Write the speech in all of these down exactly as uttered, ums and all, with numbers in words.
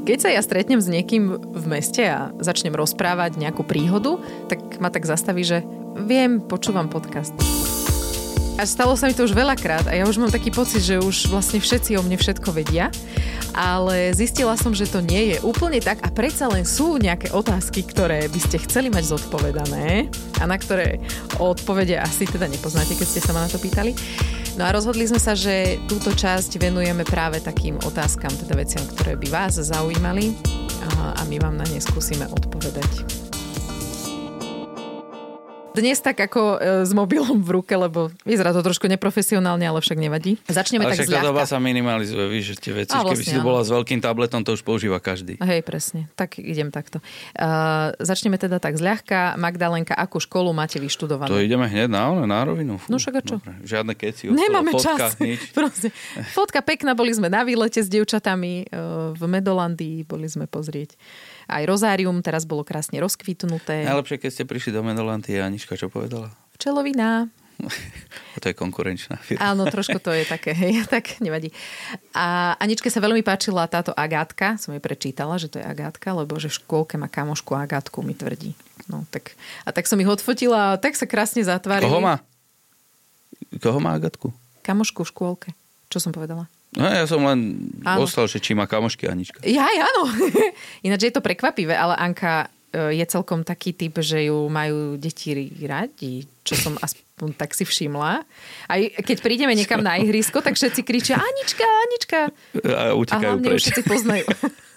Keď sa ja stretnem s niekým v meste a začnem rozprávať nejakú príhodu, tak ma tak zastaví, že viem, počúvam podcast. A stalo sa mi to už veľakrát a ja už mám taký pocit, že už vlastne všetci o mne všetko vedia, ale zistila som, že to nie je úplne tak a predsa len sú nejaké otázky, ktoré by ste chceli mať zodpovedané a na ktoré odpovede asi teda nepoznáte, keď ste sa ma na to pýtali. No a rozhodli sme sa, že túto časť venujeme práve takým otázkam, teda veciam, ktoré by vás zaujímali a my vám na ne skúsime odpovedať. Dnes tak ako e, s mobilom v ruke, lebo vyzerá to trošku neprofesionálne, ale však nevadí. Začneme ale tak zľahka. Ale však tá doba sa minimalizuje, víš, že tie veci. Vlastne, keby si tu bola s veľkým tabletom, to už používa každý. Hej, presne. Tak idem takto. Uh, začneme teda tak zľahka. Magdalenka, akú školu máte vyštudovanú? To ideme hneď na, na rovinu. Fú, no však a čo? Dobre. Žiadne keci. Nemáme fotka, čas. Nič. Fotka pekná, boli sme na výlete s dievčatami uh, v Medolandii, boli sme pozrieť aj rozárium, teraz bolo krásne rozkvitnuté. Najlepšie, keď ste prišli do Medolandy, Anička čo povedala? Včelovina. To je konkurenčná firma. Áno, trošku to je také, hej, tak nevadí. A Aničke sa veľmi páčila táto Agátka, som jej prečítala, že to je Agátka, lebo že v škôlke má kamošku Agátku, mi tvrdí. No, tak, a tak som ich odfotila a tak sa krásne zatvárili. Koho má? Koho má Agátku? Kamošku v škôlke. Čo som povedala? No ja som len ostal, že či má kamošky Anička. Ja, áno. Ináč je to prekvapivé, ale Anka je celkom taký typ, že ju majú deti radi, čo som aspoň tak si všimla. Aj keď prídeme niekam na ihrisko, tak všetci kričia Anička, Anička. A utekajú preč. A hlavne všetci poznajú.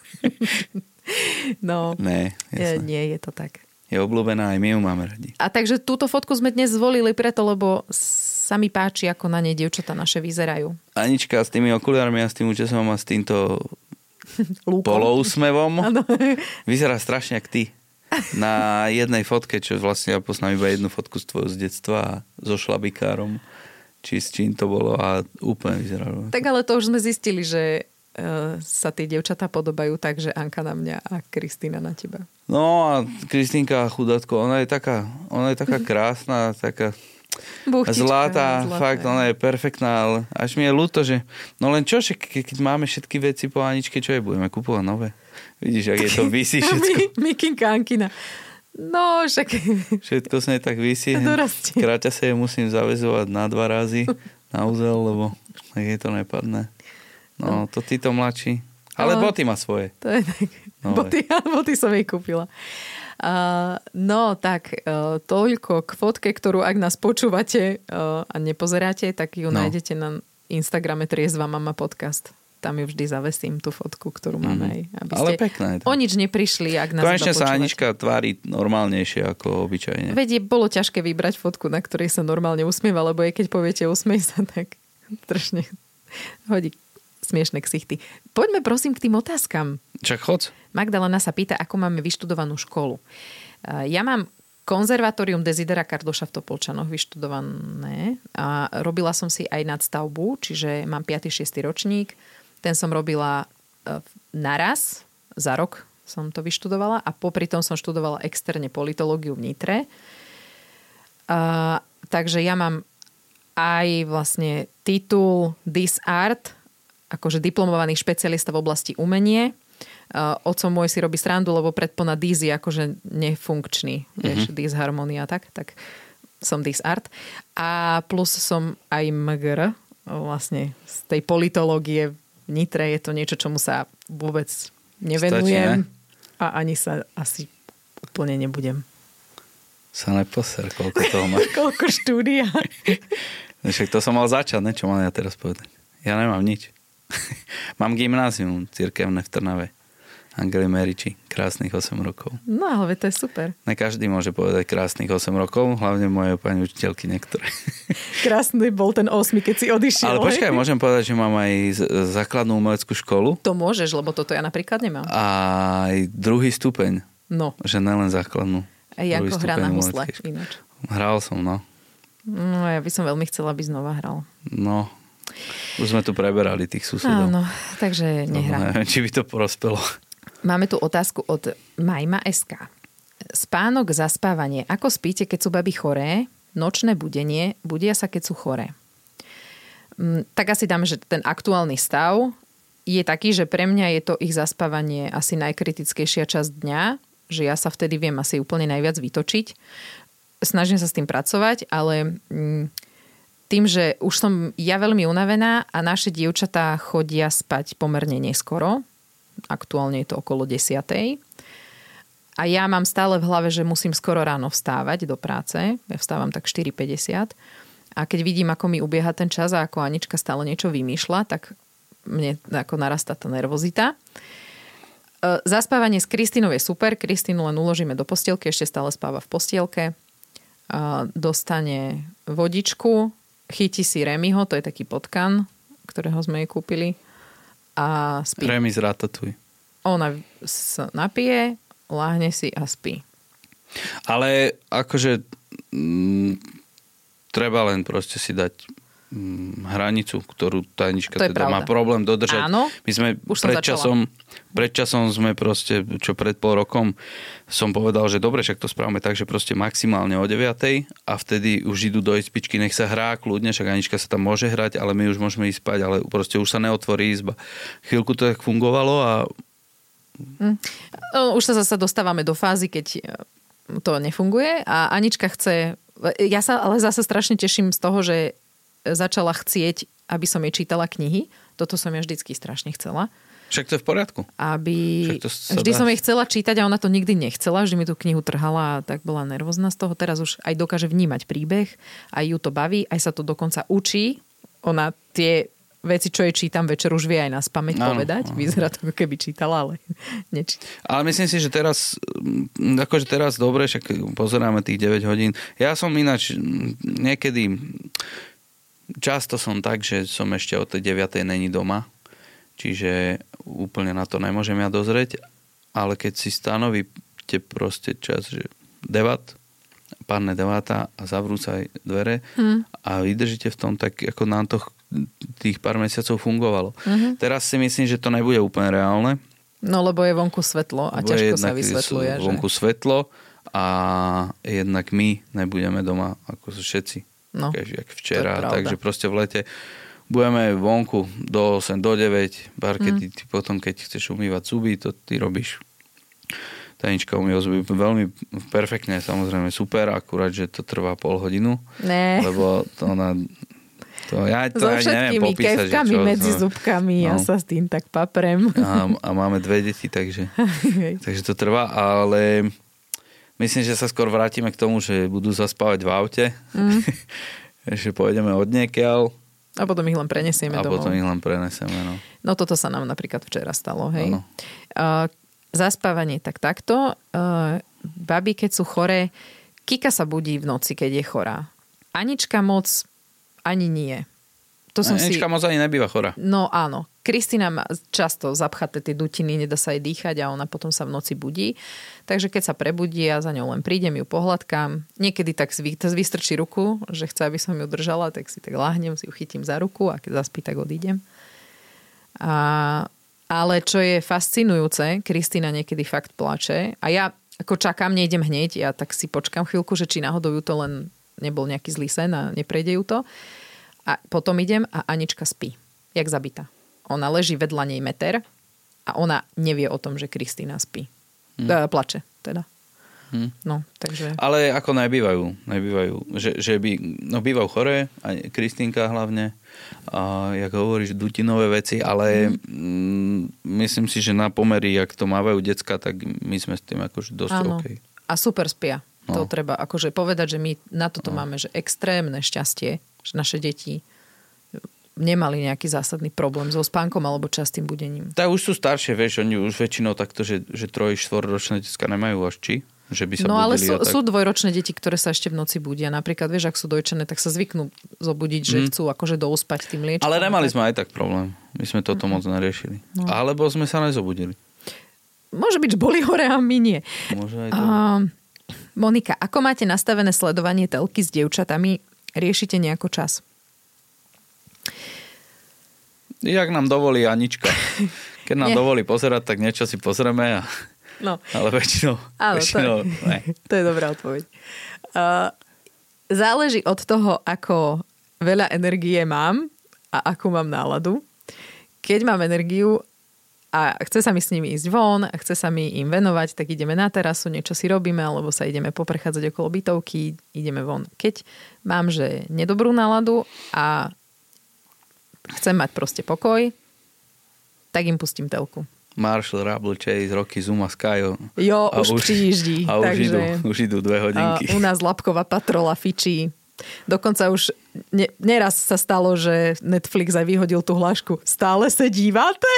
No, ne, je, nie je to tak. Je obľúbená, aj my ju máme radi. A takže túto fotku sme dnes zvolili preto, lebo sa mi páči, ako na nej dievčatá naše vyzerajú. Anička s tými okuliarmi a s tým účesom a s týmto poloúsmevom vyzerá strašne jak ty. Na jednej fotke, čo vlastne ja poznám iba jednu fotku z tvojho z detstva so šlabikárom. Či s čím to bolo a úplne vyzeralo. Tak ale to už sme zistili, že sa tie dievčatá podobajú tak, že Anka na mňa a Kristýna na teba. No a Kristýnka chudátko, ona je taká, ona je taká krásna, taká Buchtička, zlatá, zlatá, fakt, ona je perfektná, ale až mi je ľúto, že no len čo, ke, keď máme všetky veci po Aničke, čo je, budeme kupovať nové? Vidíš, ak je to visí všetko. Mikinka Ankina. No, však... Všetko sa nej tak visí. Dorastie. Kráťa sa jej musím zaväzovať na dva razy na úzel, lebo tak je to nepadne. No, to títo mladší. Ale no, boty má svoje. To je tak. No, boty, boty som jej kúpila. Uh, no, tak uh, toľko k fotke, ktorú ak nás počúvate uh, a nepozeráte, tak ju no. nájdete na Instagrame Triezva mama podcast. Tam ju vždy zavesím, tú fotku, ktorú máme aj. Aby Ale ste pekná je to. O nič neprišli, ak nás konečne počúvate. Sa Anička tvári normálnejšie ako obyčajne. Veď bolo ťažké vybrať fotku, na ktorej sa normálne usmieva, lebo aj keď poviete usmej sa, tak strašne hodí smiešné ksichty. Poďme prosím k tým otázkam. Čak chod. Magdalena sa pýta, ako máme vyštudovanú školu. Ja mám konzervatórium Desidera Kardoša v Topolčanoch vyštudované a robila som si aj nadstavbu, čiže mám piaty šiesty ročník. Ten som robila naraz, za rok som to vyštudovala a popri tom som študovala externe politológiu v Nitre. A, takže ja mám aj vlastne titul Dis Art, akože diplomovaný špecialista v oblasti umenie. Uh, Otco môj si robí srandu, lebo predpona dis je akože nefunkčný. Mm-hmm. Vieš, disharmonia, tak, tak som dis art. A plus som aj mgr, vlastne z tej politológie v Nitre. Je to niečo, čomu sa vôbec nevenujem. Stačí, ne? A ani sa asi úplne nebudem. Sa neposer, koľko toho máš. Koľko štúdia. Však to som mal začať, ne? Čo mám ja teraz povedať? Ja nemám nič. Mám gymnázium cirkevné v Trnave. Angeli Meriči. Krásnych osem rokov. No ale to je super. Ne každý môže povedať krásnych osem rokov, hlavne moje pani učiteľky niektoré. Krásny bol ten osmi, keď si odišiel. Ale počkaj, môžem povedať, že mám aj základnú umeleckú školu. To môžeš, lebo toto ja napríklad nemám. A aj druhý stupeň. No. Že nelen základnú. A Janko hrá na husle ináč. Hral som, no. No ja by som veľmi chcela, aby znova hral. No. Už sme tu preberali tých susedov. Áno, takže nehrám. No, neviem, či by to prospelo. Máme tu otázku od Majma es ká. Spánok, zaspávanie. Ako spíte, keď sú baby choré? Nočné budenie. Budia sa, keď sú choré. Tak asi dáme, že ten aktuálny stav je taký, že pre mňa je to ich zaspávanie asi najkritickejšia časť dňa, že ja sa vtedy viem asi úplne najviac vytočiť. Snažím sa s tým pracovať, ale tým, že už som ja veľmi unavená a naše dievčatá chodia spať pomerne neskoro, aktuálne je to okolo desiatej, a ja mám stále v hlave, že musím skoro ráno vstávať do práce. Ja vstávam tak štyri päťdesiat. A keď vidím, ako mi ubieha ten čas a ako Anička stále niečo vymýšľa, tak mne ako narastá tá nervozita. Zaspávanie s Kristínou je super. Kristínu len uložíme do postielky, ešte stále spáva v postielke. Dostane vodičku, chytí si Remyho, to je taký potkan, ktorého sme jej kúpili. A spí. Remy z Ratatouille. Ona sa napije, láhne si a spí. Ale akože m, treba len proste si dať m, hranicu, ktorú tá Anička teda má problém dodržať. Áno, my sme predčasom, predčasom sme proste, čo pred pol rokom som povedal, že dobre, však to správame tak, že proste maximálne o deviatej a vtedy už idú do izbičky, nech sa hrá kľudne, však Anička sa tam môže hrať, ale my už môžeme ísť spať, ale proste už sa neotvorí izba. Chvíľku to tak fungovalo a Mm. Už sa zase dostávame do fázy, keď to nefunguje a Anička chce... Ja sa ale zase strašne teším z toho, že začala chcieť, aby som jej čítala knihy. Toto som ja vždycky strašne chcela. Však to je v poriadku. Aby... Vždy som jej chcela čítať a ona to nikdy nechcela. Vždy mi tú knihu trhala a tak bola nervózna z toho. Teraz už aj dokáže vnímať príbeh, aj ju to baví, aj sa to dokonca učí. Ona tie veci, čo jej čítam večer, už vie aj na spamäť áno, povedať. Áno. Vyzerá to, ako keby čítala, ale nečíta. Ale myslím si, že teraz, akože teraz dobre, však pozeráme tých deväť hodín. Ja som ináč niekedy, často som tak, že som ešte od tej deviatej není doma, čiže úplne na to nemôžem ja dozrieť, ale keď si stanovíte proste čas, že devat, párne deváta a zavrú sa aj dvere hmm. a vydržíte v tom, tak ako nám to tých pár mesiacov fungovalo. Uh-huh. Teraz si myslím, že to nebude úplne reálne. No, lebo je vonku svetlo a ťažko sa vysvetľuje. Je vonku že... svetlo a jednak my nebudeme doma ako všetci. No, jak včera. Takže proste v lete budeme vonku do osem, do deväť. Bar, keď ty potom, keď chceš umývať zuby, to ty robíš. Tanička umýva zuby veľmi perfektne, samozrejme super, akurát, že to trvá pol hodinu. Ne. Lebo to ona... To ja to so všetkými popísať, kefkami čo, medzi no, zubkami no. Ja sa s tým tak paprem. A, a máme dve deti, takže, takže to trvá, ale myslím, že sa skôr vrátime k tomu, že budú zaspávať v aute, mm. že pôjdeme od niekiaľ. A potom ich len prenesieme a domov. A potom ich len prenesieme, no. No toto sa nám napríklad včera stalo, hej. Uh, zaspávanie tak takto. Uh, baby, keď sú choré, Kika sa budí v noci, keď je chorá. Anička moc ani nie. To som Anička si... moc ani nebýva chorá. No áno. Kristína má často zapchaté tie dutiny, nedá sa jej dýchať a ona potom sa v noci budí. Takže keď sa prebudí a za ňou len prídem, ju pohľadkám. Niekedy tak vystrčí ruku, že chce, aby som ju držala, tak si tak láhnem, si ju chytím za ruku a keď zaspí, tak odídem. A... Ale čo je fascinujúce, Kristína niekedy fakt plače a ja ako čakám, nejdem hneď, ja tak si počkám chvíľku, že či náhodou ju to len nebol nejaký zlý sen a neprejde ju to. A potom idem a Anička spí. Jak zabitá. Ona leží vedľa nej meter a ona nevie o tom, že Kristína spí. Hmm. Plače teda. Hmm. No, takže... Ale ako nebývajú. nebývajú. Že, že by, no bývajú choré, aj Kristínka hlavne. A jak hovoríš, dutinové veci, ale hmm. myslím si, že na pomery, jak to mávajú decka, tak my sme s tým akože dosť áno. OK. A super spia. To no. treba akože povedať, že my na toto no. máme že extrémne šťastie, že naše deti nemali nejaký zásadný problém so spánkom alebo častým budením. Tak už sú staršie, vieš, oni už väčšinou takto, že, že troj, štvorročné decka nemajú až či, že by sa no, budili. No ale sú, tak... sú dvojročné deti, ktoré sa ešte v noci budia. Napríklad, vieš, ak sú dojčené, tak sa zvyknú zobudiť, že mm. chcú akože douspať tým liečkom. Ale nemali tak... sme aj tak problém. My sme toto mm-hmm. moc neriešili. No. Alebo sme sa nezobudili. Môže byť, že boli hore a my nie. Môže aj to. Uh, Monika, ako máte nastavené sledovanie telky s dievčatami? Riešite nejako čas? Jak nám dovolí Anička. Keď nám dovolí pozerať, tak niečo si pozrieme. A... No. Ale väčšinou... Áno, väčšinou to, je, to je dobrá odpoveď. Uh, záleží od toho, ako veľa energie mám a akú mám náladu. keď mám energiu a chce sa mi s nimi ísť von, a chce sa mi im venovať, tak ideme na terasu, niečo si robíme, alebo sa ideme poprechádzať okolo bytovky, ideme von. Keď mám, že nedobrú náladu a chcem mať proste pokoj, tak im pustím telku. Marshall, Rubble, Chase, Rocky, Zuma, Skyo. Jo, už, už přijíždí. A už, takže, idú, už idú dve hodinky. U nás Labková patrola fičí. Dokonca už ne, neraz sa stalo, že Netflix aj vyhodil tú hlášku. Stále sa dívate?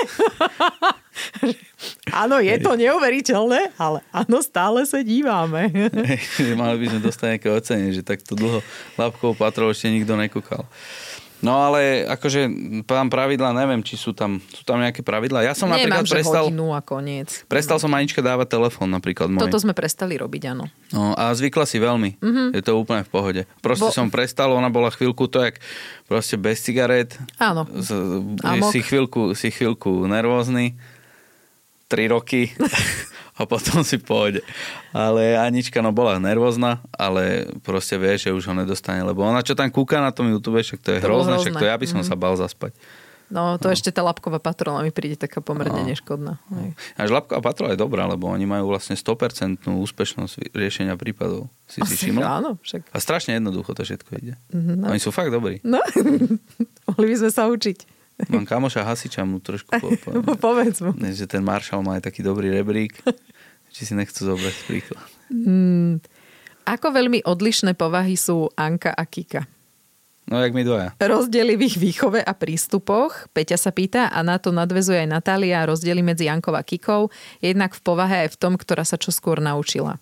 Áno, je to neuveriteľné, ale áno, stále sa dívame. Mali by sme dostať nejaké ocenie, že takto dlho Labkovú patrolu ešte nikto nekúkal. No ale akože tam pravidlá, neviem, či sú tam, sú tam nejaké pravidlá. Ja som Nemám, napríklad prestal... hodinu a koniec. Prestal som Aničke dávať telefón napríklad môj. Toto sme prestali robiť, áno. No a zvykla si veľmi. Mm-hmm. Je to úplne v pohode. Proste Bo... som prestal, ona bola chvíľku to, jak proste bez cigaret. Áno. Z, si, chvíľku, si chvíľku nervózny. Tri roky. A potom si pôjde. Ale Anička no bola nervózna, ale proste vie, že už ho nedostane, lebo ona čo tam kúka na tom YouTube, však to je to hrozné, však to ja by som mm. sa bal zaspať. No to no. Ešte tá Labková patrola mi príde taká pomerne no. neškodná. No. Až Labková patrola je dobrá, lebo oni majú vlastne sto percent úspešnosť riešenia prípadov. Si si všimla? Áno, však. A strašne jednoducho to všetko ide. No. Oni sú fakt dobrí. No, mohli by sme sa učiť. Mám kamoša hasiča, mu trošku po, po, povedz mu. Že ten Marshall má aj taký dobrý rebrík. Či si nechcú zobrať príklad. Hmm. Ako veľmi odlišné povahy sú Anka a Kika? No, jak my dvoja. Rozdiely v ich výchove a prístupoch. Peťa sa pýta a na to nadväzuje aj Natália. Rozdiely medzi Ankou a Kikou. Jednak v povahe aj v tom, ktorá sa čoskôr naučila.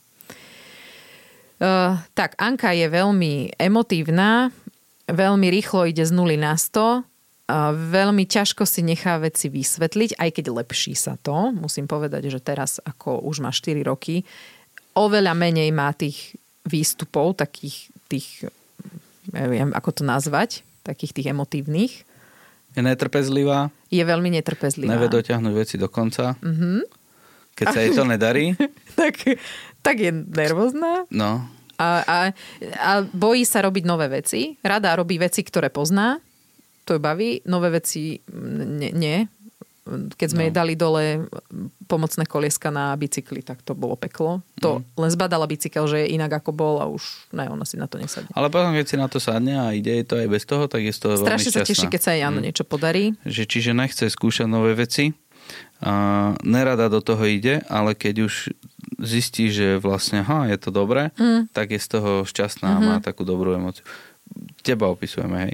Uh, tak, Anka je veľmi emotívna. Veľmi rýchlo ide z nuly na sto. A veľmi ťažko si nechá veci vysvetliť, aj keď lepší sa to. Musím povedať, že teraz, ako už má štyri roky, oveľa menej má tých výstupov, takých tých, neviem, ako to nazvať, takých tých emotívnych. Je netrpezlivá. Je veľmi netrpezlivá. Nevie dotiahnuť veci do konca. Mm-hmm. Keď sa jej to nedarí. tak, tak je nervózna. No. A, a, a bojí sa robiť nové veci. Rada robí veci, ktoré pozná. To ju baví. Nové veci nie. nie. Keď sme no. jej dali dole pomocné kolieska na bicykli, tak to bolo peklo. To mm. len zbadala bicykel, že je inak ako bol a už ne, ona si na to nesadne. Ale potom, keď si na to sadne a ide to aj bez toho, tak je z toho veľmi šťastná. Strašne sa teší, keď sa jej áno mm. niečo podarí. Že, čiže nechce skúšať nové veci. A nerada do toho ide, ale keď už zistí, že vlastne ha, je to dobré, mm. tak je z toho šťastná mm-hmm. a má takú dobrú emóciu. Teba opisujeme, hej?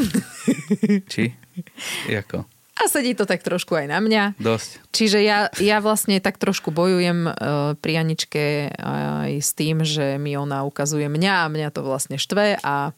Či? Jako? A sedí to tak trošku aj na mňa. Dosť. Čiže ja, ja vlastne tak trošku bojujem uh, pri Aničke aj s tým, že mi ona ukazuje mňa a mňa to vlastne štve a,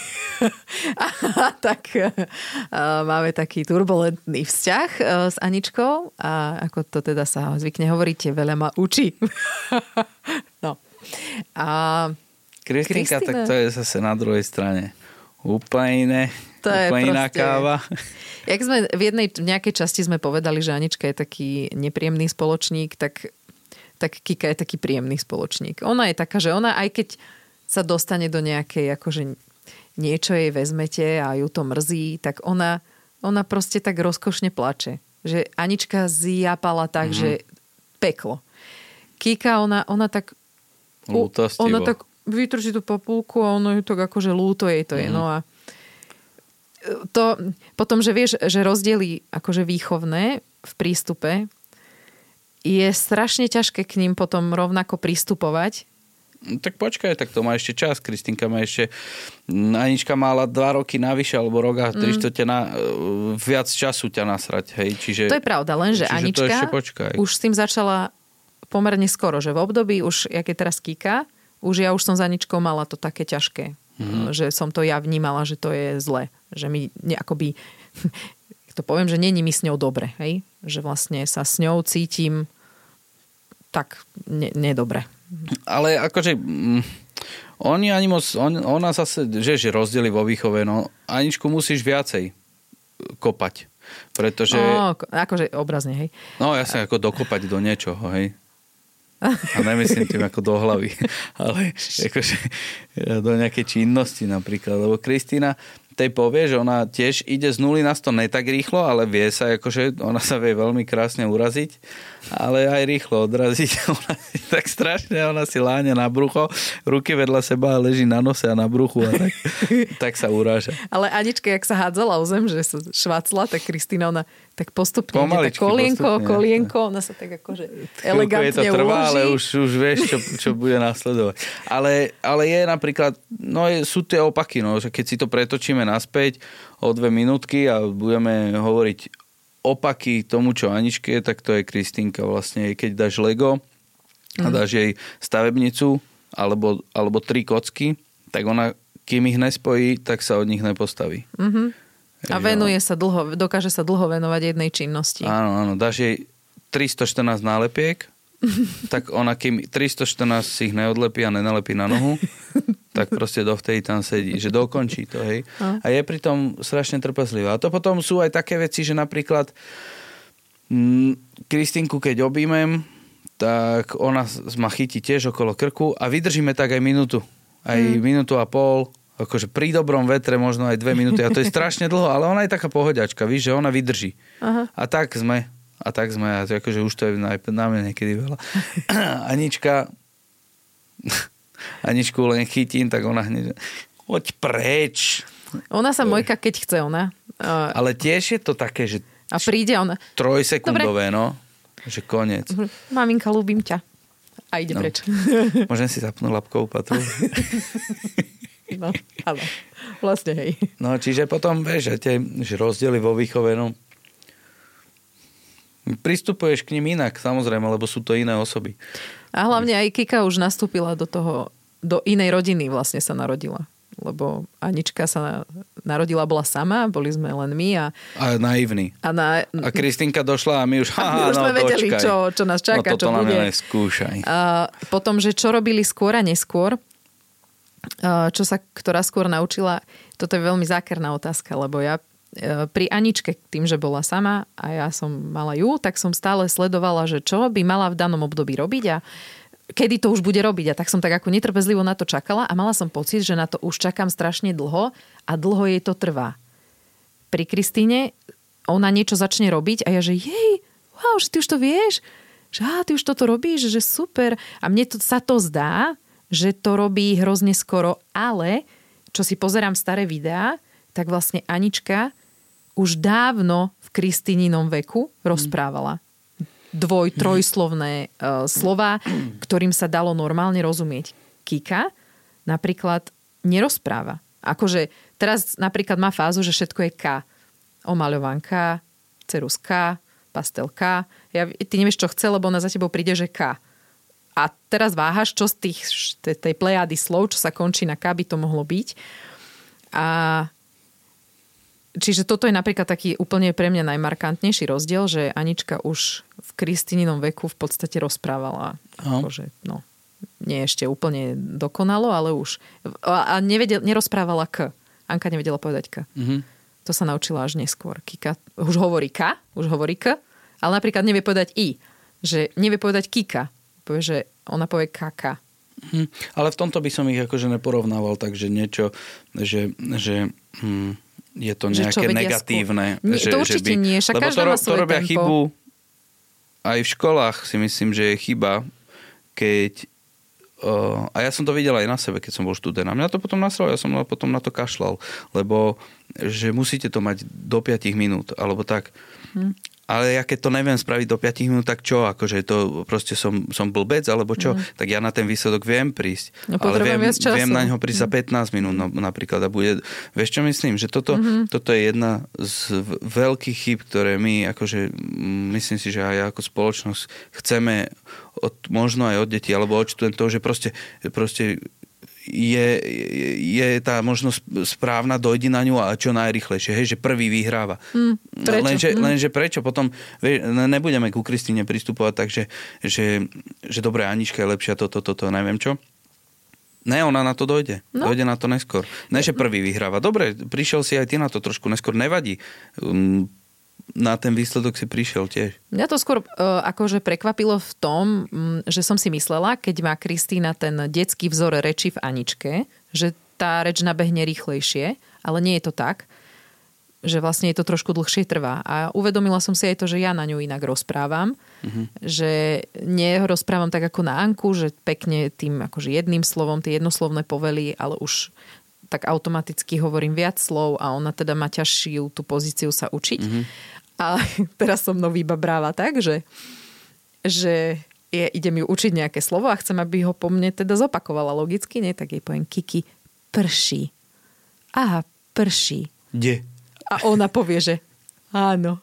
a tak uh, máme taký turbulentný vzťah uh, s Aničkou a ako to teda sa zvykne hovoriť, veľa ma učí. no. A Kristinka, tak to je zase na druhej strane. Úplne iné. To úplne je iná proste... káva. Jak sme v jednej v nejakej časti sme povedali, že Anička je taký nepríjemný spoločník, tak, tak Kika je taký príjemný spoločník. Ona je taká, že ona aj keď sa dostane do nejakej, akože niečo jej vezmete a ju to mrzí, tak ona, ona proste tak rozkošne plače. Že Anička zjapala tak, mm-hmm. že peklo. Kika, ona, ona tak Lútostivo. Ona tak vytrží tú papulku a ono ju tak akože lúto jej to je. Mm. No a to potom, že vieš, že rozdiely akože výchovné v prístupe je strašne ťažké k ním potom rovnako pristupovať. Tak počkaj, tak to má ešte čas. Kristinka má ešte... Anička mala dva roky navyše, alebo rok a tri štvrte na viac času ťa nasrať. Hej? Čiže, to je pravda, lenže Anička už s tým začala pomerne skoro, že v období už, jak je teraz Kika, už ja už som za Aničkou mala to také ťažké. Mm-hmm. Že som to ja vnímala, že to je zle. Že mi akoby, to poviem, že není mi s ňou dobre. Hej? Že vlastne sa s ňou cítim tak ne, nedobre. Ale akože mm, oni ani moc, on, ona zase, že, že rozdiely vo výchove, no Aničku musíš viacej kopať. Pretože... No, akože obrazne, hej. No jasne, ako dokopať do niečoho, hej. A nemyslím tým ako do hlavy, ale akože do nejakej činnosti napríklad. Lebo Kristína, tej povie, že ona tiež ide z nuly na sto ne tak rýchlo, ale vie sa, akože ona sa vie veľmi krásne uraziť, ale aj rýchlo odraziť. Ona si tak strašne, ona si láňa na brucho, ruky vedľa seba a leží na nose a na bruchu a tak, tak sa uráža. Ale Anička, jak sa hádzala o zem, že sa švácla, tak Kristína, ona tak postupne ide, tak kolienko, postupne, kolienko, ona sa tak akože elegantne uloží. Je to trvá, uloží. Ale už, už vieš, čo, čo bude nasledovať. Ale, ale je napríklad, no je, sú tie opaky, no, že keď si to pretočíme naspäť o dve minútky a budeme hovoriť opaky tomu, čo Aničke, tak to je Kristínka vlastne. Keď dáš Lego a dáš jej stavebnicu alebo, alebo tri kocky, tak ona, kým ich nespojí, tak sa od nich nepostaví. Mhm. A venuje sa dlho, dokáže sa dlho venovať jednej činnosti. Áno, áno. Dáš jej tristoštrnásť nálepiek, tak ona, kým tristoštrnásť si ich neodlepí a nenalepí na nohu, tak proste dovtedy tam sedí, že dokončí to, hej. A je pritom strašne trpezlivá. A to potom sú aj také veci, že napríklad Kristinku, keď objímem, tak ona ma chytí tiež okolo krku a vydržíme tak aj minútu. Aj hmm. minútu a pol, akože pri dobrom vetre možno aj dve minúty a to je strašne dlho, ale ona je taká pohodiačka, víš, že ona vydrží. Aha. A tak sme, a tak sme, a akože už to je na, na mňa niekedy veľa. Anička, Aničku len chytím, tak ona hneď, hoď preč. Ona sa mojka, keď chce, ona. Uh, ale tiež je to také, že a príde ona. Trojsekundové, no. Že koniec. Maminka, ľúbim ťa. A ide no. preč. Môžem si zapnúť labkovú patrulu? No, áno. Vlastne, hej. No, čiže potom, vieš, že tie že rozdiely vo výchove, no, pristupuješ k nim inak, samozrejme, lebo sú to iné osoby. A hlavne aj Kika už nastúpila do toho, do inej rodiny vlastne sa narodila. Lebo Anička sa narodila, bola sama, boli sme len my a... A naivní. A, na... a Kristinka došla a my už, haha, my už sme no, vedeli, čo, čo nás čaká, no, čo bude. No toto skúšaj. A potom, že čo robili skôr a neskôr, čo sa ktorá skôr naučila, toto je veľmi zákerná otázka, lebo ja pri Aničke, tým, že bola sama a ja som mala ju, tak som stále sledovala, že čo by mala v danom období robiť a kedy to už bude robiť. A tak som tak ako netrpezlivo na to čakala a mala som pocit, že na to už čakám strašne dlho a dlho jej to trvá. Pri Kristíne ona niečo začne robiť a ja, že jej, wow, že ty už to vieš, že á, ty už toto robíš, že super. A mne to, sa to zdá, že to robí hrozne skoro, ale čo si pozerám staré videá, tak vlastne Anička už dávno v Kristíninom veku rozprávala dvoj, trojslovné uh, slova, ktorým sa dalo normálne rozumieť. Kika napríklad nerozpráva. Akože teraz napríklad má fázu, že všetko je K. Omaľovanka, cerus K, pastelka. Ja, ty nevieš, čo chce, lebo ona za tebou príde, že K. A teraz váhaš, čo z tých, tej plejády slov, čo sa končí na K, by to mohlo byť. A čiže toto je napríklad taký úplne pre mňa najmarkantnejší rozdiel, že Anička už v Kristíninom veku v podstate rozprávala. No. Akože, no, nie ešte úplne dokonalo, ale už. A nevedel, nerozprávala K. Anka nevedela povedať K. Mm-hmm. To sa naučila až neskôr. Kika už hovorí K, už hovorí K, ale napríklad nevie povedať I. Že nevie povedať Kika. Povie, že ona povie Kaka. Hm, ale v tomto by som ich akože neporovnával, takže niečo, že, že hm, je to nejaké negatívne. Nie, že, to určite že by, nie, však lebo každá to, má svoje to robia tempo. chybu aj v školách, si myslím, že je chyba, keď uh, a ja som to videl aj na sebe, keď som bol študent. A mňa to potom nasralo, ja som potom na to kašľal, lebo že musíte to mať do päť minút, alebo tak. Hm. Ale ja keď to neviem spraviť do päť minút, tak čo? Akože to proste som, som blbec, alebo čo? Mm. Tak ja na ten výsledok viem prísť. No, ale viem, viem na ňo prísť mm. za pätnásť minút no, napríklad. A bude, vieš čo myslím? Že toto, mm-hmm. toto je jedna z veľkých chýb, ktoré my, akože myslím si, že aj ako spoločnosť chceme od, možno aj od detí, alebo od študentov, že proste, proste je, je tá možnosť správna, dojdi na ňu a čo najrychlejšie, hej, že prvý vyhráva. Mm, prečo? Lenže, mm. lenže prečo? Potom vieš, nebudeme ku Kristíne pristupovať tak, že, že, že dobré, Anička je lepšia, toto, toto, to, neviem čo. Ne, ona na to dojde. No. Dojde na to neskôr. Ne, že prvý vyhráva. Dobre, prišiel si aj ty na to trošku neskôr, nevadí. Um, na ten výsledok si prišiel tiež. Mňa to skôr uh, akože prekvapilo v tom, um, že som si myslela, keď má Kristína ten detský vzor reči v Aničke, že tá reč nabehne rýchlejšie, ale nie je to tak, že vlastne je to trošku dlhšie trvá. A uvedomila som si aj to, že ja na ňu inak rozprávam, mm-hmm. že nie rozprávam tak ako na Anku, že pekne tým akože jedným slovom, tie jednoslovné povely, ale už tak automaticky hovorím viac slov a ona teda má ťažšiu tú pozíciu sa učiť. Mm-hmm. A teraz som mnou vybabráva tak, že, že je, idem ju učiť nejaké slovo a chcem, aby ho po mne teda zopakovala logicky, nie? Tak jej poviem Kiki, prší. Aha, prší. Kde? A ona povie, že áno.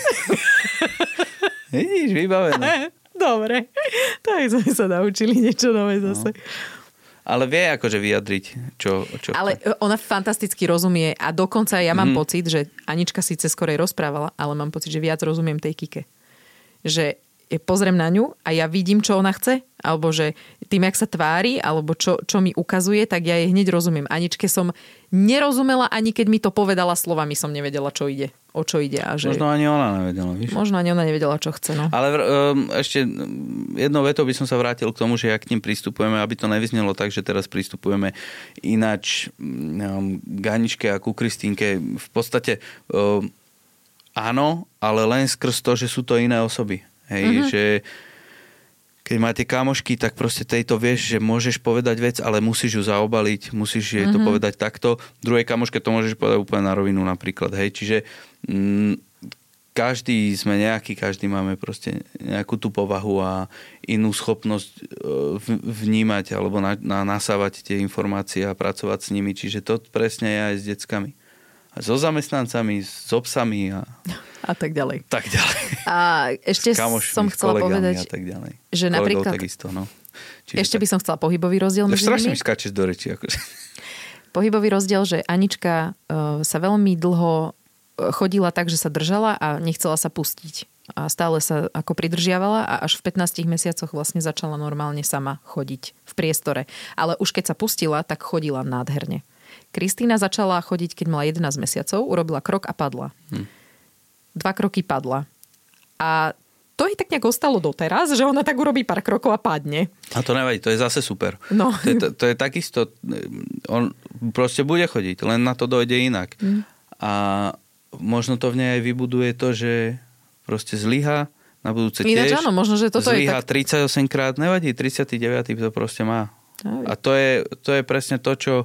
Vidíš, vybavené. Dobre. Tak sme sa naučili niečo nové zase. No. Ale vie akože vyjadriť, čo... čo ale chce. Ona fantasticky rozumie a dokonca ja mám mm. pocit, že Anička síce skorej rozprávala, ale mám pocit, že viac rozumiem tej Kike. Že pozriem na ňu a ja vidím, čo ona chce, alebo že tým, jak sa tvári, alebo čo, čo mi ukazuje, tak ja jej hneď rozumiem. Aničke som nerozumela, ani keď mi to povedala slovami, som nevedela, čo ide, o čo ide. A že... Možno ani ona nevedela, víš? Možno ani ona nevedela, čo chce, no. Ale um, ešte jednou vetou by som sa vrátil k tomu, že jak k ním pristupujeme, aby to nevyznelo tak, že teraz pristupujeme ináč um, k Aničke a ku Kristínke. V podstate um, áno, ale len skrz to, že sú to iné osoby. Hej, mm-hmm. že keď máte kamošky, tak proste tejto vieš, že môžeš povedať vec, ale musíš ju zaobaliť, musíš jej mm-hmm. to povedať takto. Druhej kamoške to môžeš povedať úplne na rovinu napríklad. Hej, čiže mm, každý sme nejaký, každý máme proste nejakú tú povahu a inú schopnosť vnímať alebo na, na, nasávať tie informácie a pracovať s nimi. Čiže to presne je aj s deckami. A so zamestnancami, so psami a... A tak ďalej. Tak ďalej. A ešte som chcela povedať, tak ďalej. že kolegov napríklad... Takisto, no. Ešte tak... by som chcela pohybový rozdiel medzi nimi. Strašne mi skáčeš do reči. Akože. Pohybový rozdiel, že Anička uh, sa veľmi dlho chodila tak, že sa držala a nechcela sa pustiť. A stále sa ako pridržiavala a až v pätnástich mesiacoch vlastne začala normálne sama chodiť v priestore. Ale už keď sa pustila, tak chodila nádherne. Kristína začala chodiť, keď mala jedenásť mesiacov, urobila krok a padla. Hm. Dva kroky padla. A to jej tak nejak ostalo doteraz, že ona tak urobí pár krokov a padne. A to nevadí, to je zase super. No. To, je, to, to je takisto, on proste bude chodiť, len na to dojde inak. Mm. A možno to v nej aj vybuduje to, že proste zlyha na budúce Ináč, tiež. Áno, možno, že toto zlyha je tak... tridsaťosem krát, nevadí, tridsiaty deviaty to proste má. Aj. A to je, to je presne to, čo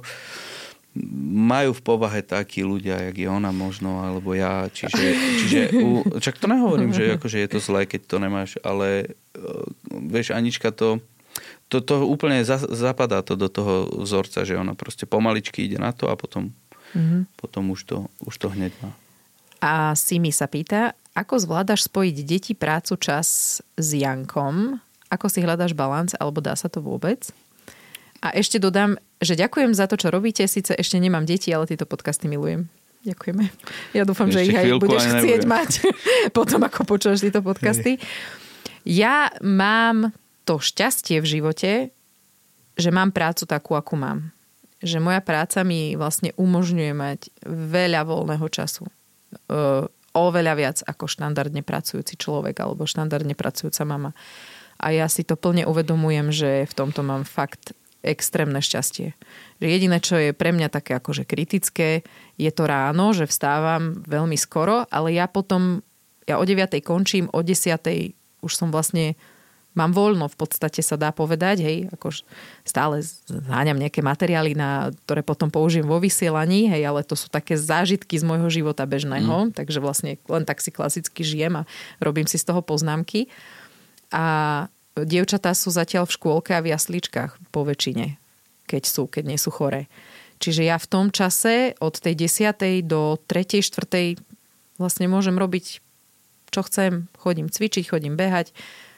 majú v povahe takí ľudia, jak je ona možno, alebo ja. Čiže, čiže u, čak to nehovorím, že akože je to zlé, keď to nemáš, ale vieš, Anička to, to, to úplne za, zapadá to do toho vzorca, že ona proste pomaličky ide na to a potom, mm-hmm. potom už, to, už to hneď má. A Simi sa pýta, ako zvládaš spojiť deti, prácu, čas s Jankom? Ako si hľadáš balans, alebo dá sa to vôbec? A ešte dodám, že ďakujem za to, čo robíte. Sice ešte nemám deti, ale tieto podcasty milujem. Ďakujeme. Ja dúfam, ešte že ich aj budeš aj chcieť mať potom, ako počúvaš tieto podcasty. Ja mám to šťastie v živote, že mám prácu takú, akú mám. Že moja práca mi vlastne umožňuje mať veľa voľného času. Oveľa viac ako štandardne pracujúci človek alebo štandardne pracujúca mama. A ja si to plne uvedomujem, že v tomto mám fakt extrémne šťastie. Že jediné, čo je pre mňa také akože kritické, je to ráno, že vstávam veľmi skoro, ale ja potom, ja o deviatej končím, o desiatej už som vlastne, mám voľno, v podstate sa dá povedať, hej, ako stále zháňam nejaké materiály, na, ktoré potom použijem vo vysielaní, hej, ale to sú také zážitky z môjho života bežného, mm. takže vlastne len tak si klasicky žijem a robím si z toho poznámky. A dievčatá sú zatiaľ v škôlke a v jasličkách po väčšine, keď sú, keď nie sú choré. Čiže ja v tom čase od tej desiatej do tretej, štvrtej vlastne môžem robiť, čo chcem. Chodím cvičiť, chodím behať,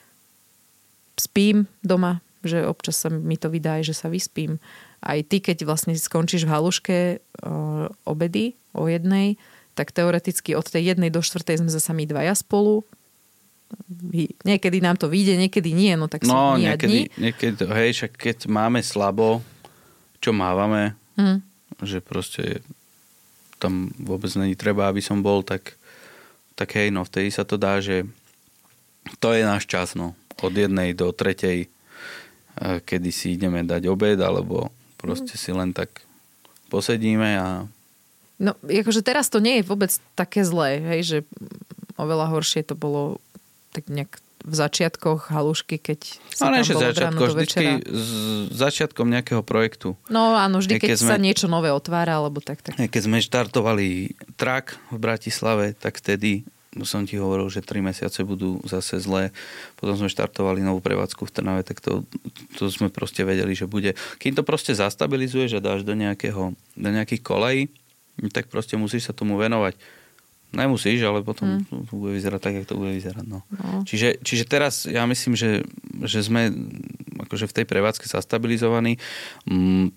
spím doma, že občas sa mi to vydá, že sa vyspím. Aj ty, keď vlastne skončíš v haluške o, obedy o jednej, tak teoreticky od tej jednej do štvrtej sme zasa my dvaja spolu. Niekedy nám to vyjde, niekedy nie, no tak sú no, dní a niekedy, dní. niekedy, hej, však keď máme slabo, čo mávame, mm. že proste tam vôbec není treba, aby som bol, tak, tak hej, no vtedy sa to dá, že to je náš čas, no. Od jednej do tretej, kedy si ideme dať obed, alebo proste mm. si len tak posedíme a... No, akože teraz to nie je vôbec také zlé, hej, že oveľa horšie to bolo tak nejak v začiatkoch halušky, keď sa no, tam bolo od rána do večera. S začiatkom nejakého projektu. No áno, vždy, keď, keď sme, sa niečo nové otvára, alebo tak, tak. Keď sme štartovali trak v Bratislave, tak vtedy som ti hovoril, že tri mesiace budú zase zlé. Potom sme štartovali novú prevádzku v Trnave, tak to, to sme proste vedeli, že bude. Kým to proste zastabilizuješ a dáš do, nejakého, do nejakých kolejí, tak proste musíš sa tomu venovať. Nemusíš, ale potom hmm. to bude vyzerať tak, jak to bude vyzerať. No. No. Čiže, čiže teraz ja myslím, že, že sme akože v tej prevádzke zastabilizovaní. Mm,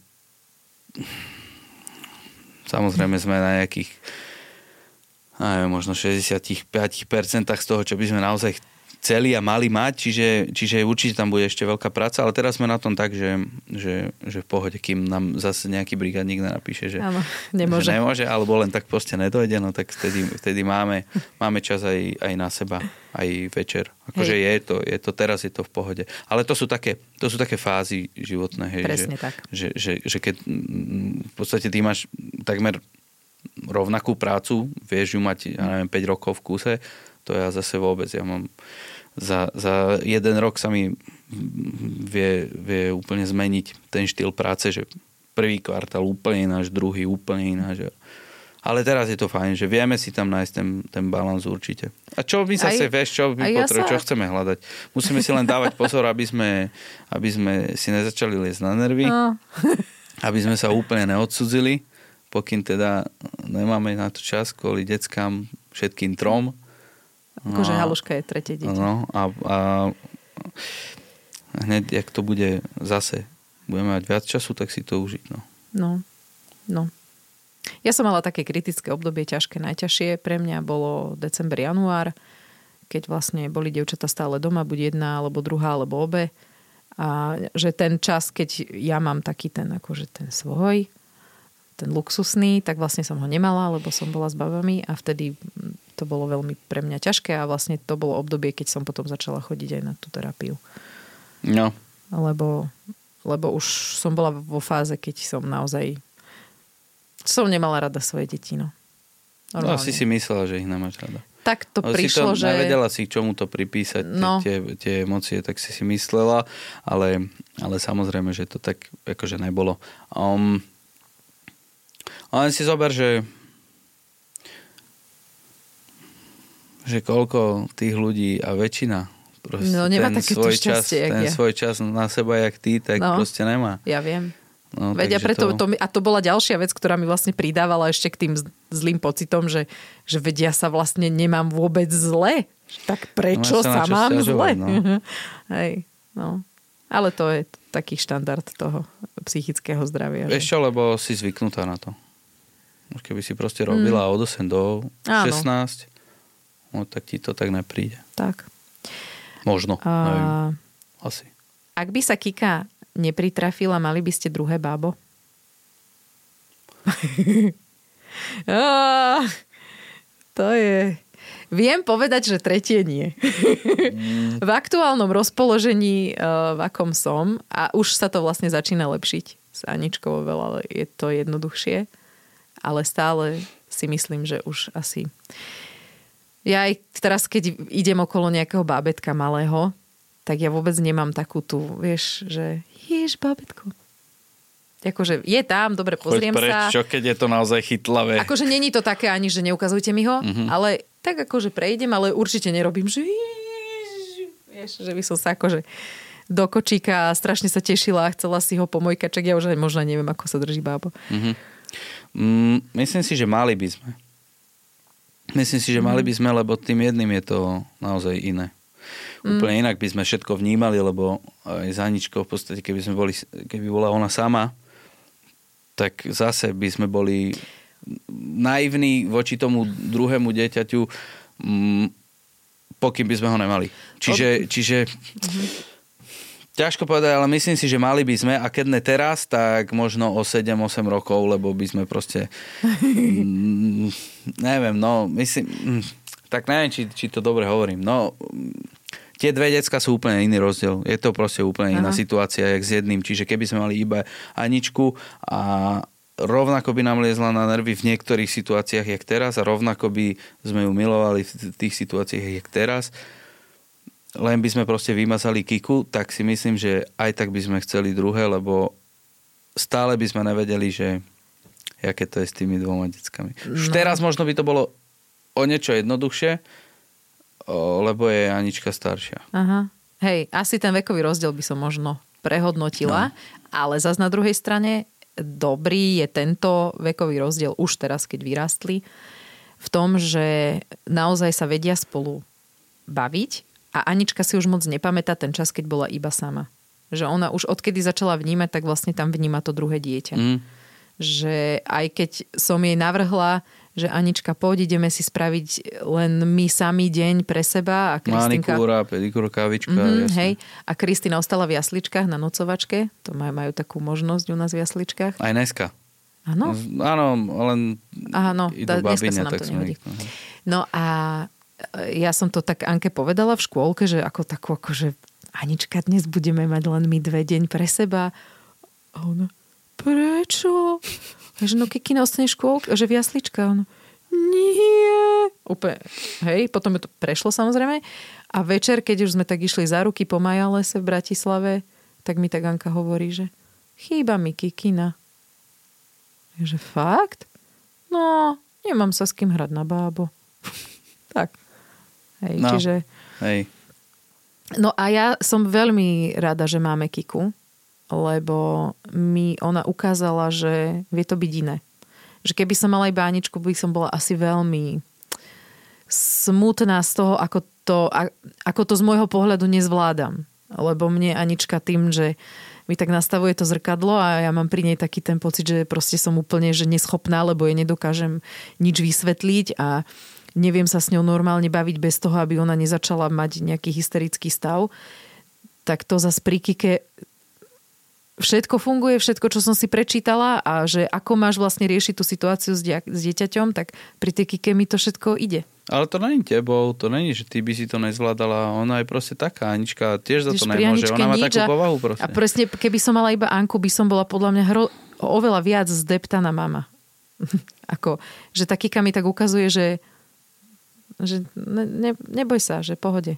samozrejme sme na nejakých neviem, možno šesťdesiatpäť percent z toho, čo by sme naozaj chceli a mali mať, čiže, čiže určite tam bude ešte veľká práca, ale teraz sme na tom tak, že, že, že v pohode, kým nám zase nejaký brigádnik napíše, že, áno, nemôže. že nemôže, alebo len tak proste nedojde, no tak vtedy, vtedy máme, máme čas aj, aj na seba, aj večer. Akože je to, je to, teraz je to v pohode. Ale to sú také, to sú také fázy životné, hej, presne že, tak. Že, že, že keď v podstate ty máš takmer rovnakú prácu, vieš ju mať, ja neviem, päť rokov v kúse, to ja zase vôbec, ja mám za, za jeden rok sa mi vie, vie úplne zmeniť ten štýl práce, že prvý kvartál úplne ináč, druhý úplne ináč. Ale teraz je to fajn, že vieme si tam nájsť ten, ten balans určite. A čo my zase, vieš, čo my potrebujeme, ja sa... čo chceme hľadať? Musíme si len dávať pozor, aby sme, aby sme si nezačali liesť na nervy, no. Aby sme sa úplne neodsudzili, pokým teda nemáme na to čas kvôli deckám, všetkým trom. Akože haluška je tretie dieťa. No, a, a hneď, jak to bude zase, budeme mať viac času, tak si to užiť. No. No, no. Ja som mala také kritické obdobie, ťažké, najťažšie. Pre mňa bolo december, január, keď vlastne boli dievčatá stále doma, buď jedna, alebo druhá, alebo obe. A že ten čas, keď ja mám taký ten, akože ten svoj, ten luxusný, tak vlastne som ho nemala, lebo som bola s babami a vtedy to bolo veľmi pre mňa ťažké a vlastne to bolo obdobie, keď som potom začala chodiť aj na tú terapiu. No. Lebo, lebo už som bola vo fáze, keď som naozaj som nemala rada svoje deti, no. Normálne. No, si si myslela, že ich nemáš rada. Tak to ale prišlo, si to, že... Nevedela si, k čomu to pripísať, no. tie, tie emócie, tak si si myslela, ale, ale samozrejme, že to tak akože nebolo. Um, ale si zober, že že koľko tých ľudí a väčšina proste no, nemá ten, svoj čas, ten ja. svoj čas na seba, jak ty, tak no, proste nemá. Ja viem. No, Veď a, preto to... To, a to bola ďalšia vec, ktorá mi vlastne pridávala ešte k tým zlým pocitom, že, že vedia sa vlastne nemám vôbec zle. Tak prečo no, ja sa, sa mám zle? No. Hej, no. Ale to je taký štandard toho psychického zdravia. Vieš čo, lebo si zvyknutá na to. Keby si proste robila mm. od osem do šestnásť, no tak ti to tak nepríde. Tak. Možno, a... neviem. Asi. Ak by sa Kika nepritrafila, mali by ste druhé bábo? oh, to je... Viem povedať, že tretie nie. mm. V aktuálnom rozpoložení, v akom som, a už sa to vlastne začína lepšiť s Aničkou veľa, je to jednoduchšie, ale stále si myslím, že už asi... Ja aj teraz, keď idem okolo nejakého bábetka malého, tak ja vôbec nemám takú tú, vieš, že jež, bábetko. Akože je tam, dobre, pozriem Choď preč, sa. čo, keď je to naozaj chytlavé. Akože není to také ani, že neukazujte mi ho, mm-hmm. ale tak akože prejdem, ale určite nerobím, že vieš, že by som sa akože do kočíka a strašne sa tešila a chcela si ho pomojkať, čak ja už aj možno neviem, ako sa drží bábo. Mm-hmm. Mm, myslím si, že mali by sme. Myslím si, že mali by sme, lebo tým jedným je to naozaj iné. Mm. Úplne inak by sme všetko vnímali, lebo aj za Aničkou v podstate, keby sme boli, keby bola ona sama, tak zase by sme boli naivní voči tomu druhému dieťaťu, mm, pokým by sme ho nemali. Čiže, čiže mm-hmm. ťažko povedať, ale myslím si, že mali by sme, a keď ne teraz, tak možno o sedem osem rokov, lebo by sme proste mm, neviem, no myslím, mm, tak neviem, či, či to dobre hovorím. No, tie dve decka sú úplne iný rozdiel. Je to proste úplne iná Aha. situácia, jak s jedným. Čiže keby sme mali iba Aničku a rovnako by nám liezla na nervy v niektorých situáciách, jak teraz, a rovnako by sme ju milovali v tých situáciách, jak teraz. Len by sme proste vymazali Kiku, tak si myslím, že aj tak by sme chceli druhé, lebo stále by sme nevedeli, že aké to je s tými dvoma deckami. No. Už teraz možno by to bolo o niečo jednoduchšie, lebo je Anička staršia. Aha. Hej, asi ten vekový rozdiel by som možno prehodnotila, no. Ale zas na druhej strane dobrý je tento vekový rozdiel už teraz, keď vyrástli, v tom, že naozaj sa vedia spolu baviť a Anička si už moc nepamätá ten čas, keď bola iba sama. Že ona už odkedy začala vnímať, tak vlastne tam vníma to druhé dieťa. Mm. Že aj keď som jej navrhla, že Anička, poď, ideme si spraviť len my sami deň pre seba. A Kristinka... Manikúra, pedikúra, kávička. Mm-hmm, hej. A Kristina ostala v jasličkách na nocovačke. To majú, majú takú možnosť u nás v jasličkách. Aj dneska. Áno? Áno, len Aha, no, idú dneska babine, sa nám to nehodí. Ich... No a ja som to tak Anke povedala v škôlke, že ako takú, akože Anička, dnes budeme mať len my dve deň pre seba. A ona, prečo? Že no, Kikina ostane škôlka, že v jaslička. Ono, nie. Úplne, hej, potom to prešlo samozrejme. A večer, keď už sme tak išli za ruky po Majalese v Bratislave, tak mi tak Anka hovorí, že chýba mi Kikina. Že fakt? No, nemám sa s kým hrať na bábo. Tak. Hej, no, čiže... Hej. No a ja som veľmi rada, že máme Kiku, lebo mi ona ukázala, že vie to byť iné. Že keby som mala iba Aničku, by som bola asi veľmi smutná z toho, ako to, ako to z môjho pohľadu nezvládam. Lebo mne Anička tým, že mi tak nastavuje to zrkadlo a ja mám pri nej taký ten pocit, že proste som úplne že neschopná, lebo jej nedokážem nič vysvetliť a neviem sa s ňou normálne baviť bez toho, aby ona nezačala mať nejaký hysterický stav. Tak to zas pri Kike všetko funguje, všetko, čo som si prečítala a že ako máš vlastne riešiť tú situáciu s, dia- s dieťaťom, tak pri tej Kike mi to všetko ide. Ale to není tebou, to není, že ty by si to nezvládala. Ona je proste taká. Anička tiež za to nemôže. Ona má takú a, povahu proste. A presne, keby som mala iba Anku, by som bola podľa mňa hro, oveľa viac zdeptaná mama. Ako, že tá Kika mi tak ukazuje, že, že ne, ne, neboj sa, že pohode.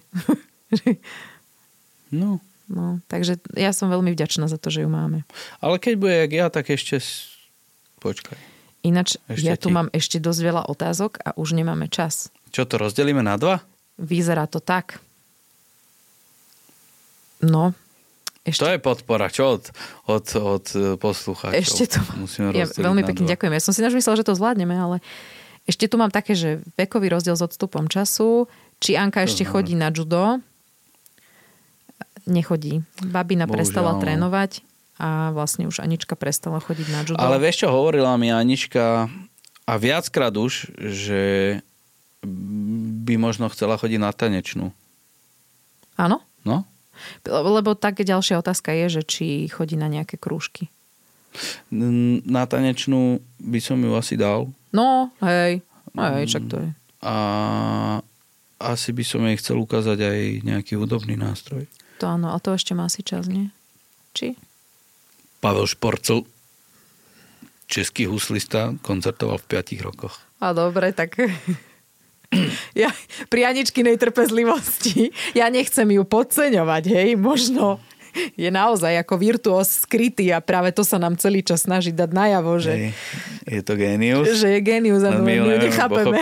No. No, takže ja som veľmi vďačná za to, že ju máme. Ale keď bude jak ja, tak ešte... Počkaj. Ináč, ešte ja tu ti. mám ešte dosť veľa otázok a už nemáme čas. Čo to, rozdelíme na dva? Vyzerá to tak. No. Ešte... To je podpora, čo od, od, od poslucháčov? Ešte tu musíme ja veľmi pekne ďakujem. Ja som si naž myslela, že to zvládneme, ale ešte tu mám také, že vekový rozdiel s odstupom času. Či Anka to ešte znamená. Chodí na judo? Nechodí. Babina Bohužiaľ. Prestala trénovať a vlastne už Anička prestala chodiť na judo. Ale vieš čo, hovorila mi Anička a viackrát už, že by možno chcela chodiť na tanečnú. Áno? No. Lebo tak ďalšia otázka je, že či chodí na nejaké krúžky. Na tanečnú by som ju asi dal. No, hej. Hej, čak to je. A asi by som jej chcel ukázať aj nejaký hudobný nástroj. To áno, a to ešte má asi čas, nie? Či? Pavel Šporcl, český huslista, koncertoval v piatich rokoch. A dobre, tak ja pri Aničkinej trpezlivosti ja nechcem ju podceňovať, hej, možno je naozaj ako virtuós skrytý a práve to sa nám celý čas snaží dať najavo, že hej, je to génius. Že je génius a my ju nechápeme.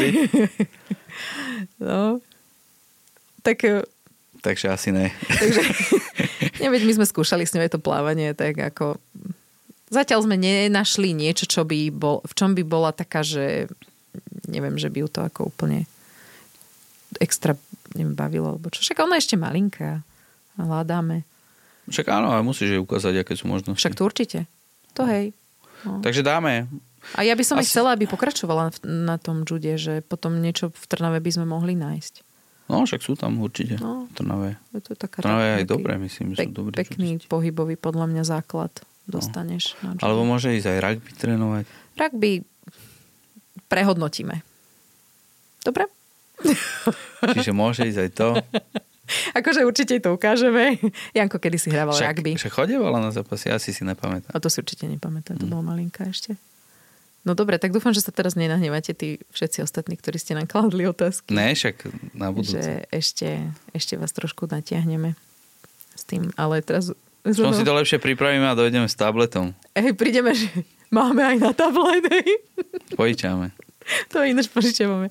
No. Tak Takže asi ne. Takže, neveď, my sme skúšali s ňou to plávanie, tak ako zatiaľ sme nenašli niečo, čo by bol, v čom by bola taká, že neviem, že by ju to ako úplne extra neviem, bavilo, alebo čo. Však ona je ešte malinká. Hľadáme. Však áno, ale musíš jej ukázať, aké sú možnosti. Však to určite. To hej. No. Takže dáme. A ja by som asi... aj chcela, aby pokračovala na tom jude, že potom niečo v Trnave by sme mohli nájsť. No, však sú tam určite. No, Trnave. To je taká Trnave je aj dobré, myslím, že pek, sú dobré. Pekný čudisti. Pohybový, podľa mňa, základ dostaneš. No. Alebo môže ísť aj rugby trénovať. Rugby prehodnotíme. Dobre? Čiže môže ísť aj to. Akože určite to ukážeme. Janko kedy si hrával však, rugby. Však chodievala na zápasy, asi si nepamätám. A to si určite nepamätám, to mm. bola malinká ešte. No dobre, tak dúfam, že sa teraz nenahnevate tí všetci ostatní, ktorí ste nám kladli otázky. Ne, však na budúce. Že ešte, ešte vás trošku natiahneme s tým, ale teraz... Som si to lepšie pripravíme a dojdeme s tabletom. Hej, prídeme, že máme aj na tablet, hej. Požičame. To ináč požičavame.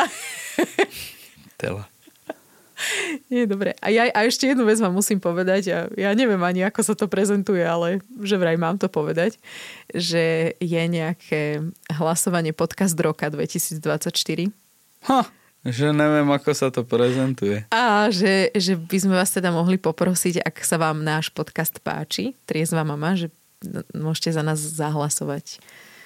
Tela. Nie, dobre. A, ja, a ešte jednu vec vám musím povedať. Ja, ja neviem ani, ako sa to prezentuje, ale že vraj mám to povedať, že je nejaké hlasovanie podcast roka dvetisícdvadsaťštyri. Ha, že neviem, ako sa to prezentuje. A že, že by sme vás teda mohli poprosiť, ak sa vám náš podcast páči, Triezva mama, že môžete za nás zahlasovať.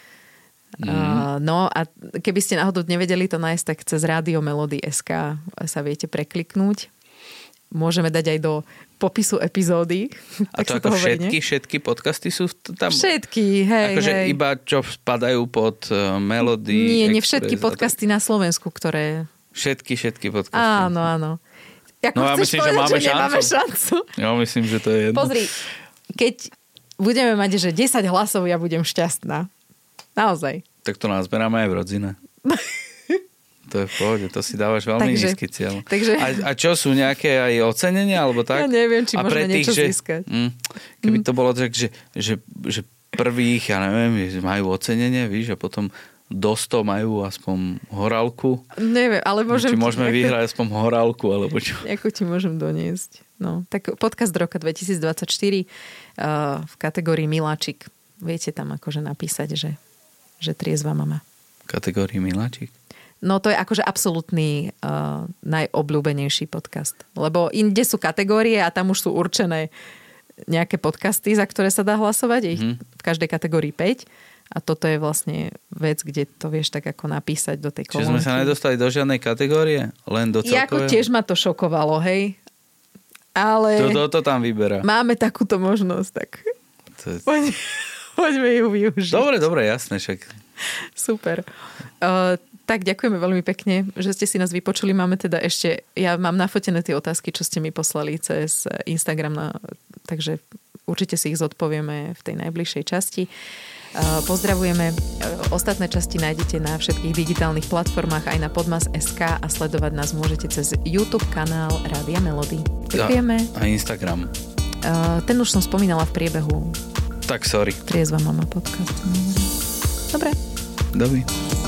Mm. Uh, no a keby ste náhodou nevedeli to nájsť, tak cez Rádio Melody bodka es ká sa viete prekliknúť. Môžeme dať aj do popisu epizódy. A to ako všetky, hovorí, všetky podcasty sú tam? Všetky, hej, akože hej. iba čo spadajú pod uh, Melody Nie, nie Express, všetky podcasty na Slovensku, ktoré... Všetky, všetky podcasty. Áno, áno. Ako no ja myslím, že máme že šancu. šancu. Ja myslím, že to je jedno. Pozri, keď budeme mať, že desať hlasov, ja budem šťastná. Naozaj. Tak to nazberáme aj v rodzine. To je v pohode, to si dávaš veľmi takže, nízky cieľ. Takže... A, a čo, sú nejaké aj ocenenia, alebo tak? Ja neviem, či a môžeme tých, niečo že, získať. Mm, keby mm. to bolo tak, že, že, že prvých, ja neviem, majú ocenenie, víš, a potom do sto majú aspoň horálku. Neviem, ale môžem... Či môžeme ti, vyhrať aspoň horálku, alebo čo? Ako ti môžem doniesť. No, tak podcast roka dvetisícdvadsaťštyri uh, v kategórii Miláčik. Viete tam akože napísať, že že Triezva mama. Kategórii Miláčik? No to je akože absolútny uh, najobľúbenejší podcast. Lebo inde sú kategórie a tam už sú určené nejaké podcasty, za ktoré sa dá hlasovať. Je ich mm. v každej kategórii päť. A toto je vlastne vec, kde to vieš tak ako napísať do tej kolónky. Čiže sme sa nedostali do žiadnej kategórie? Len do celkového? Ja ako tiež ma to šokovalo, hej. Ale... To, to, to tam vyberá. Máme takúto možnosť, tak... To je... Poď... Poďme ju využiť. Dobre, dobre, jasné, však. Super. Uh, tak ďakujeme veľmi pekne, že ste si nás vypočuli. Máme teda ešte, ja mám nafotené tie otázky, čo ste mi poslali cez Instagram, na, takže určite si ich zodpovieme v tej najbližšej časti. Uh, pozdravujeme. Uh, ostatné časti nájdete na všetkých digitálnych platformách, aj na podmas bodka es ká a sledovať nás môžete cez YouTube kanál Rádia Melody. Ďakujeme. A Instagram. Uh, ten už som spomínala v priebehu. Tak sorry. Triezva mama podcast. Dobre. Dobre.